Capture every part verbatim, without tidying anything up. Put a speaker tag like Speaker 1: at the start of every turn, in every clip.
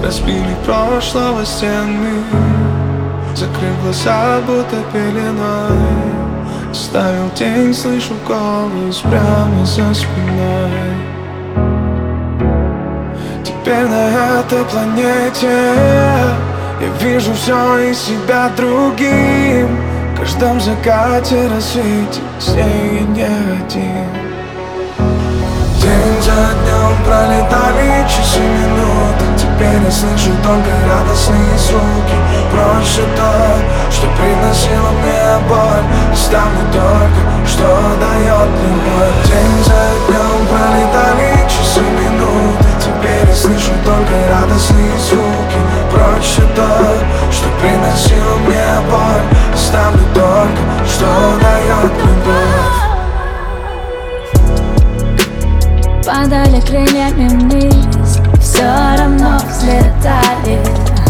Speaker 1: разбили прошлого стены. Закрыв глаза, будто пеленой, оставил тень, слышу голос прямо за спиной. Теперь на этой планете я вижу все и себя другим. В каждом закате, рассвете, здесь я не один. День за днем пролетали часы, минуты. Теперь я слышу только радостные звуки. Проще то, что приносило мне боль. Оставлю только, что дает любовь. День за днем пролетали часы, минуты. Теперь я слышу только радостные звуки. Проще то, что приносило мне боль. Оставлю только, что дает любовь.
Speaker 2: Падали крыльями вниз, все равно взлетали.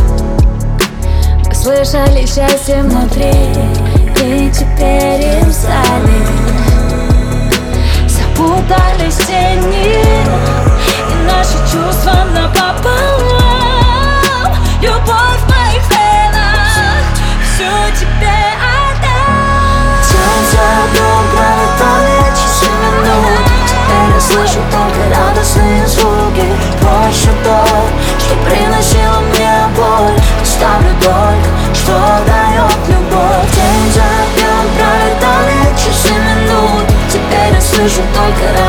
Speaker 2: Мы слышали счастье внутри, и теперь им стали. Запутались тени, и наши чувства напополам. Любовь в моих венах, все тебе отдам. День за днем пролетали часы, минуты. Теперь я слышу только радостные звуки. Проще то, что приносило мне боль. Оставлю только, что дает любовь. День за днем пролетали часы, минуты. Теперь я слышу только